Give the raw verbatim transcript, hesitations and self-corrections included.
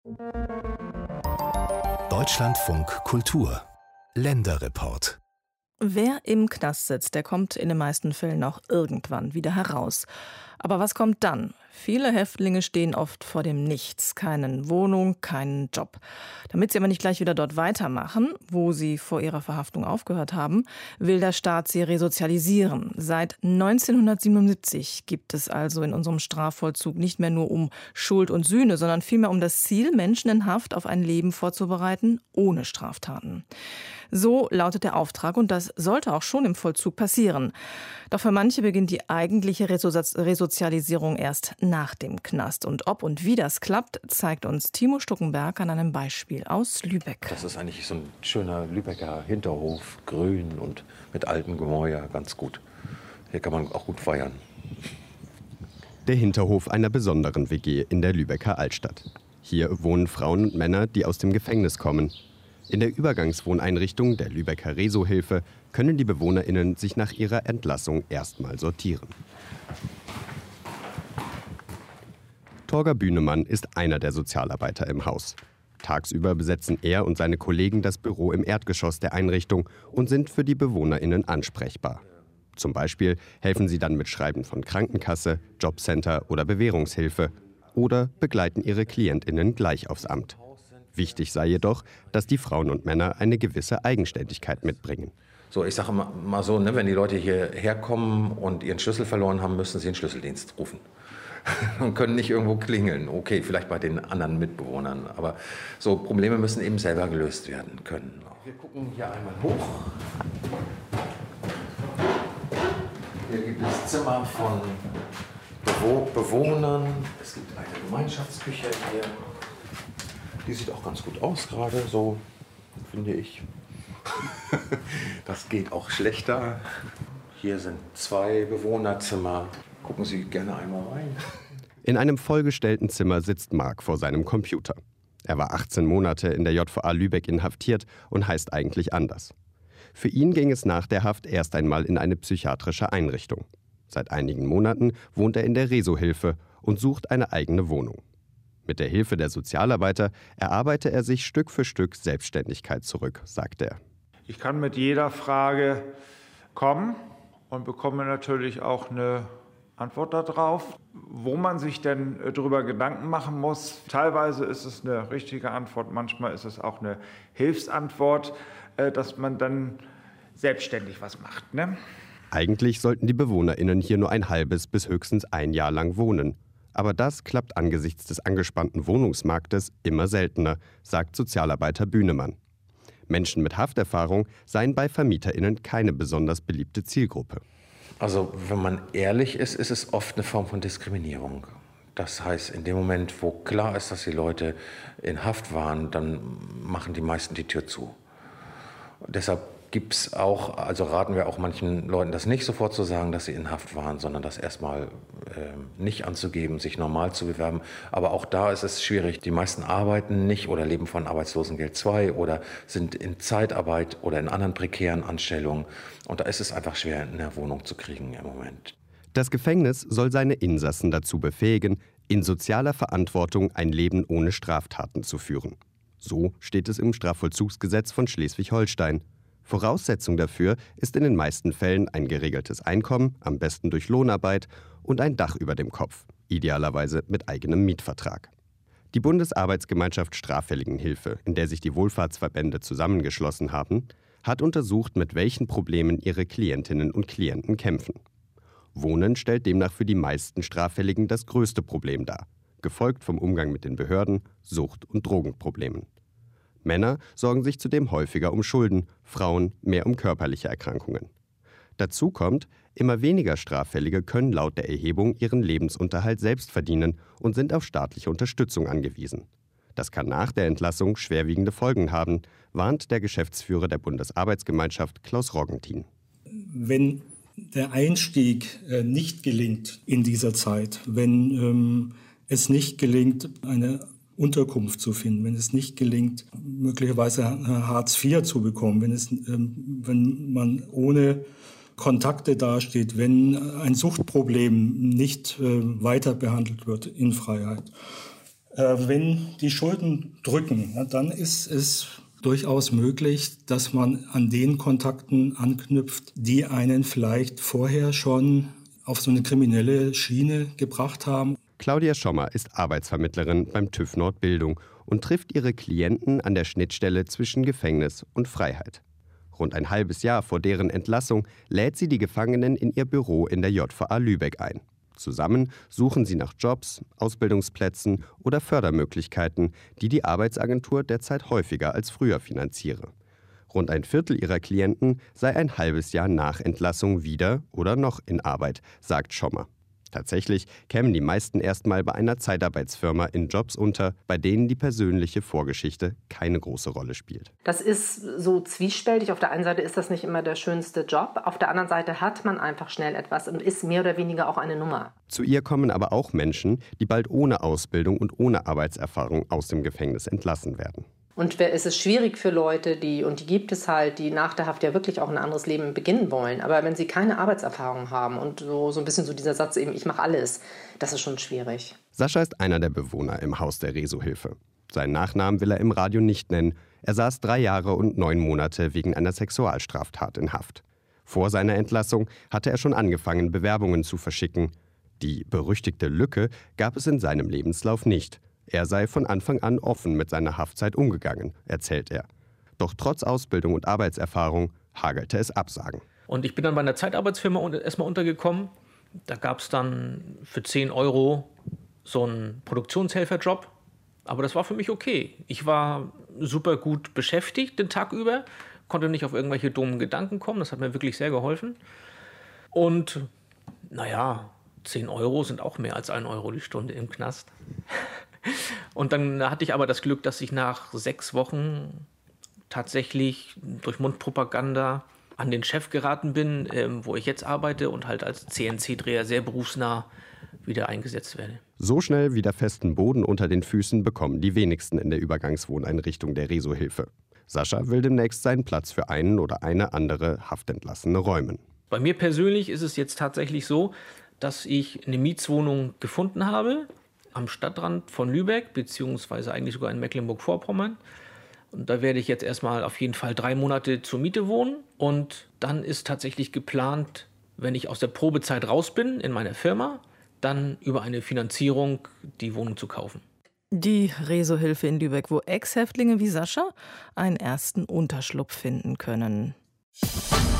Deutschlandfunk Kultur Länderreport. Wer im Knast sitzt, der kommt in den meisten Fällen auch irgendwann wieder heraus. Aber was kommt dann? Viele Häftlinge stehen oft vor dem Nichts. Keine Wohnung, keinen Job. Damit sie aber nicht gleich wieder dort weitermachen, wo sie vor ihrer Verhaftung aufgehört haben, will der Staat sie resozialisieren. Seit neunzehnhundertsiebenundsiebzig gibt es also in unserem Strafvollzug nicht mehr nur um Schuld und Sühne, sondern vielmehr um das Ziel, Menschen in Haft auf ein Leben vorzubereiten, ohne Straftaten. So lautet der Auftrag und das sollte auch schon im Vollzug passieren. Doch für manche beginnt die eigentliche Resozialisierung erst nach dem Knast. Und ob und wie das klappt, zeigt uns Timo Stuckenberg an einem Beispiel aus Lübeck. Das ist eigentlich so ein schöner Lübecker Hinterhof, grün und mit altem Gemäuer, ganz gut. Hier kann man auch gut feiern. Der Hinterhof einer besonderen W G in der Lübecker Altstadt. Hier wohnen Frauen und Männer, die aus dem Gefängnis kommen. In der Übergangswohneinrichtung der Lübecker Reso-Hilfe können die BewohnerInnen sich nach ihrer Entlassung erstmal sortieren. Torger Bühnemann ist einer der Sozialarbeiter im Haus. Tagsüber besetzen er und seine Kollegen das Büro im Erdgeschoss der Einrichtung und sind für die BewohnerInnen ansprechbar. Zum Beispiel helfen sie dann mit Schreiben von Krankenkasse, Jobcenter oder Bewährungshilfe oder begleiten ihre KlientInnen gleich aufs Amt. Wichtig sei jedoch, dass die Frauen und Männer eine gewisse Eigenständigkeit mitbringen. So, ich sage mal, mal so, ne, wenn die Leute hierher kommen und ihren Schlüssel verloren haben, müssen sie den Schlüsseldienst rufen. Und können nicht irgendwo klingeln. Okay, vielleicht bei den anderen Mitbewohnern. Aber so Probleme müssen eben selber gelöst werden können. Wir gucken hier einmal hoch. Hier gibt es Zimmer von Bewo- Bewohnern. Es gibt eine Gemeinschaftsküche hier. Die sieht auch ganz gut aus gerade, so finde ich. Das geht auch schlechter. Hier sind zwei Bewohnerzimmer. Gucken Sie gerne einmal rein. In einem vollgestellten Zimmer sitzt Marc vor seinem Computer. Er war achtzehn Monate in der J V A Lübeck inhaftiert und heißt eigentlich anders. Für ihn ging es nach der Haft erst einmal in eine psychiatrische Einrichtung. Seit einigen Monaten wohnt er in der Reso-Hilfe und sucht eine eigene Wohnung. Mit der Hilfe der Sozialarbeiter erarbeite er sich Stück für Stück Selbstständigkeit zurück, sagt er. Ich kann mit jeder Frage kommen und bekomme natürlich auch eine Antwort darauf, wo man sich denn darüber Gedanken machen muss. Teilweise ist es eine richtige Antwort, manchmal ist es auch eine Hilfsantwort, dass man dann selbstständig was macht, ne? Eigentlich sollten die BewohnerInnen hier nur ein halbes bis höchstens ein Jahr lang wohnen. Aber das klappt angesichts des angespannten Wohnungsmarktes immer seltener, sagt Sozialarbeiter Bühnemann. Menschen mit Hafterfahrung seien bei VermieterInnen keine besonders beliebte Zielgruppe. Also wenn man ehrlich ist, ist es oft eine Form von Diskriminierung. Das heißt, in dem Moment, wo klar ist, dass die Leute in Haft waren, dann machen die meisten die Tür zu. Und deshalb gibt es auch, also raten wir auch manchen Leuten, das nicht sofort zu sagen, dass sie in Haft waren, sondern das erstmal äh, nicht anzugeben, sich normal zu bewerben. Aber auch da ist es schwierig. Die meisten arbeiten nicht oder leben von Arbeitslosengeld zwei oder sind in Zeitarbeit oder in anderen prekären Anstellungen. Und da ist es einfach schwer, eine Wohnung zu kriegen im Moment. Das Gefängnis soll seine Insassen dazu befähigen, in sozialer Verantwortung ein Leben ohne Straftaten zu führen. So steht es im Strafvollzugsgesetz von Schleswig-Holstein. Voraussetzung dafür ist in den meisten Fällen ein geregeltes Einkommen, am besten durch Lohnarbeit, und ein Dach über dem Kopf, idealerweise mit eigenem Mietvertrag. Die Bundesarbeitsgemeinschaft Straffälligenhilfe, in der sich die Wohlfahrtsverbände zusammengeschlossen haben, hat untersucht, mit welchen Problemen ihre Klientinnen und Klienten kämpfen. Wohnen stellt demnach für die meisten Straffälligen das größte Problem dar, gefolgt vom Umgang mit den Behörden, Sucht- und Drogenproblemen. Männer sorgen sich zudem häufiger um Schulden, Frauen mehr um körperliche Erkrankungen. Dazu kommt, immer weniger Straffällige können laut der Erhebung ihren Lebensunterhalt selbst verdienen und sind auf staatliche Unterstützung angewiesen. Das kann nach der Entlassung schwerwiegende Folgen haben, warnt der Geschäftsführer der Bundesarbeitsgemeinschaft Klaus Roggentin. Wenn der Einstieg nicht gelingt in dieser Zeit, wenn ähm, es nicht gelingt, eine Unterkunft zu finden, wenn es nicht gelingt, möglicherweise Hartz vier zu bekommen, wenn, es, ähm, wenn man ohne Kontakte dasteht, wenn ein Suchtproblem nicht äh, weiter behandelt wird in Freiheit, Wenn die Schulden drücken, dann ist es durchaus möglich, dass man an den Kontakten anknüpft, die einen vielleicht vorher schon auf so eine kriminelle Schiene gebracht haben. Claudia Schommer ist Arbeitsvermittlerin beim TÜV Nordbildung und trifft ihre Klienten an der Schnittstelle zwischen Gefängnis und Freiheit. Rund ein halbes Jahr vor deren Entlassung lädt sie die Gefangenen in ihr Büro in der J V A Lübeck ein. Zusammen suchen sie nach Jobs, Ausbildungsplätzen oder Fördermöglichkeiten, die die Arbeitsagentur derzeit häufiger als früher finanziere. Rund ein Viertel ihrer Klienten sei ein halbes Jahr nach Entlassung wieder oder noch in Arbeit, sagt Schommer. Tatsächlich kämen die meisten erstmal bei einer Zeitarbeitsfirma in Jobs unter, bei denen die persönliche Vorgeschichte keine große Rolle spielt. Das ist so zwiespältig. Auf der einen Seite ist das nicht immer der schönste Job. Auf der anderen Seite hat man einfach schnell etwas und ist mehr oder weniger auch eine Nummer. Zu ihr kommen aber auch Menschen, die bald ohne Ausbildung und ohne Arbeitserfahrung aus dem Gefängnis entlassen werden. Und es ist schwierig für Leute, die, und die gibt es halt, die nach der Haft ja wirklich auch ein anderes Leben beginnen wollen. Aber wenn sie keine Arbeitserfahrung haben und so, so ein bisschen so dieser Satz eben, ich mache alles, das ist schon schwierig. Sascha ist einer der Bewohner im Haus der Reso-Hilfe. Seinen Nachnamen will er im Radio nicht nennen. Er saß drei Jahre und neun Monate wegen einer Sexualstraftat in Haft. Vor seiner Entlassung hatte er schon angefangen, Bewerbungen zu verschicken. Die berüchtigte Lücke gab es in seinem Lebenslauf nicht. Er sei von Anfang an offen mit seiner Haftzeit umgegangen, erzählt er. Doch trotz Ausbildung und Arbeitserfahrung hagelte es Absagen. Und ich bin dann bei einer Zeitarbeitsfirma erstmal untergekommen. Da gab es dann für zehn Euro so einen Produktionshelferjob. Aber das war für mich okay. Ich war super gut beschäftigt den Tag über, konnte nicht auf irgendwelche dummen Gedanken kommen. Das hat mir wirklich sehr geholfen. Und naja, zehn Euro sind auch mehr als ein Euro die Stunde im Knast. Und dann hatte ich aber das Glück, dass ich nach sechs Wochen tatsächlich durch Mundpropaganda an den Chef geraten bin, ähm, wo ich jetzt arbeite und halt als C N C-Dreher sehr berufsnah wieder eingesetzt werde. So schnell wieder festen Boden unter den Füßen bekommen die wenigsten in der Übergangswohneinrichtung der Reso-Hilfe. Sascha will demnächst seinen Platz für einen oder eine andere Haftentlassene räumen. Bei mir persönlich ist es jetzt tatsächlich so, dass ich eine Mietswohnung gefunden habe, am Stadtrand von Lübeck, beziehungsweise eigentlich sogar in Mecklenburg-Vorpommern. Und da werde ich jetzt erstmal auf jeden Fall drei Monate zur Miete wohnen. Und dann ist tatsächlich geplant, wenn ich aus der Probezeit raus bin in meiner Firma, dann über eine Finanzierung die Wohnung zu kaufen. Die Reso-Hilfe in Lübeck, wo Ex-Häftlinge wie Sascha einen ersten Unterschlupf finden können.